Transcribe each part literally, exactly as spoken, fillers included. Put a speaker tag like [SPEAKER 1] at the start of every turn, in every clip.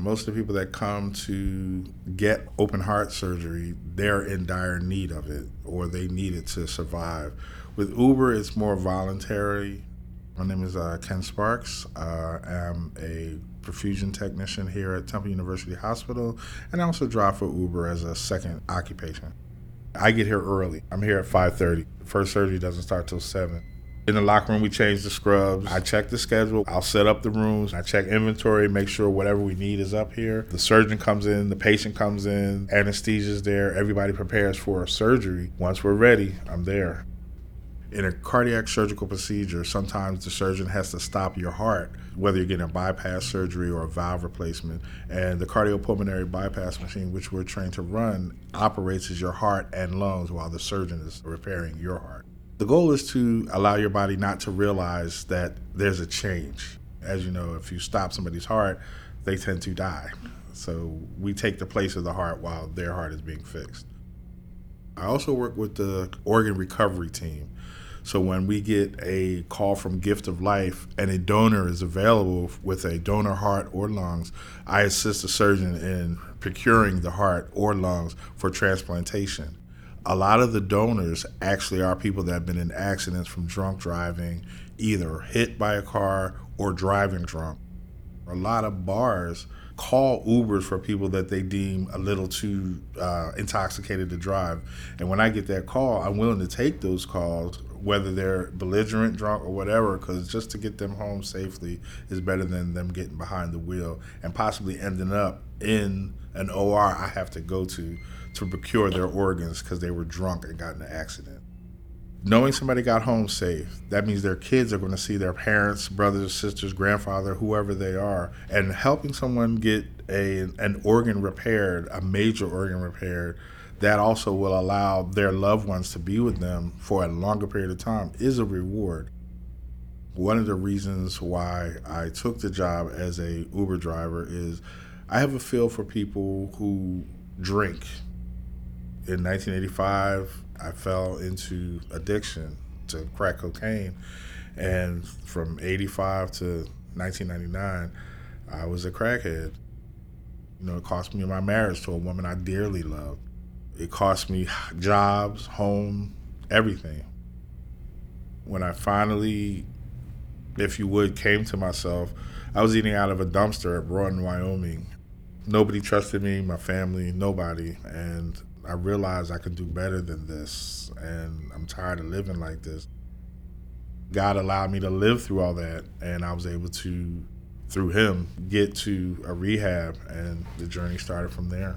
[SPEAKER 1] Most of the people that come to get open heart surgery, they're in dire need of it, or they need it to survive. With Uber, it's more voluntary. My name is uh, Ken Sparks. Uh, I'm a perfusion technician here at Temple University Hospital, and I also drive for Uber as a second occupation. I get here early. I'm here at five thirty. The first surgery doesn't start till seven. In the locker room, we change the scrubs. I check the schedule. I'll set up the rooms. I check inventory, make sure whatever we need is up here. The surgeon comes in, the patient comes in, anesthesia's there. Everybody prepares for a surgery. Once we're ready, I'm there. In a cardiac surgical procedure, sometimes the surgeon has to stop your heart, whether you're getting a bypass surgery or a valve replacement. And the cardiopulmonary bypass machine, which we're trained to run, operates as your heart and lungs while the surgeon is repairing your heart. The goal is to allow your body not to realize that there's a change. As you know, if you stop somebody's heart, they tend to die. So we take the place of the heart while their heart is being fixed. I also work with the organ recovery team. So when we get a call from Gift of Life and a donor is available with a donor heart or lungs, I assist the surgeon in procuring the heart or lungs for transplantation. A lot of the donors actually are people that have been in accidents from drunk driving, either hit by a car or driving drunk. A lot of bars call Ubers for people that they deem a little too uh, intoxicated to drive. And when I get that call, I'm willing to take those calls, whether they're belligerent, drunk, or whatever, because just to get them home safely is better than them getting behind the wheel and possibly ending up in an O R I have to go to to procure their organs because they were drunk and got in an accident. Knowing somebody got home safe, that means their kids are going to see their parents, brothers, sisters, grandfather, whoever they are, and helping someone get a an organ repaired, a major organ repaired, that also will allow their loved ones to be with them for a longer period of time is a reward. One of the reasons why I took the job as a Uber driver is I have a feel for people who drink. In nineteen eighty-five, I fell into addiction to crack cocaine, and from eighty-five to nineteen ninety-nine, I was a crackhead. You know, it cost me my marriage to a woman I dearly loved. It cost me jobs, home, everything. When I finally, if you would, came to myself, I was eating out of a dumpster at Broughton, Wyoming. Nobody trusted me, my family, nobody, and I realized I could do better than this, and I'm tired of living like this. God allowed me to live through all that, and I was able to, through him, get to a rehab, and the journey started from there.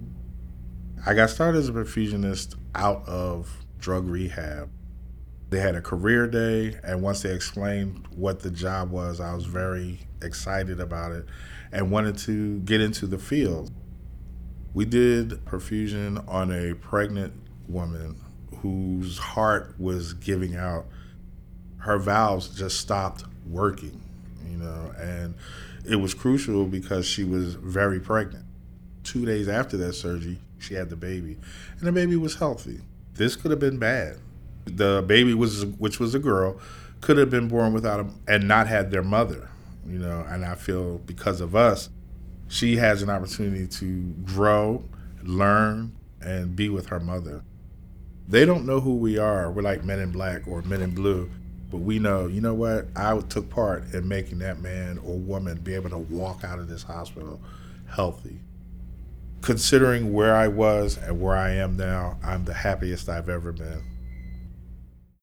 [SPEAKER 1] I got started as a perfusionist out of drug rehab. They had a career day, and once they explained what the job was, I was very excited about it and wanted to get into the field. We did perfusion on a pregnant woman whose heart was giving out. Her valves just stopped working, you know, and it was crucial because she was very pregnant. Two days after that surgery, she had the baby, and the baby was healthy. This could have been bad. The baby, was, which was a girl, could have been born without a, and not had their mother, you know, and I feel because of us, she has an opportunity to grow, learn, and be with her mother. They don't know who we are. We're like Men in Black or Men in Blue, but we know, you know what? I took part in making that man or woman be able to walk out of this hospital healthy. Considering where I was and where I am now, I'm the happiest I've ever been.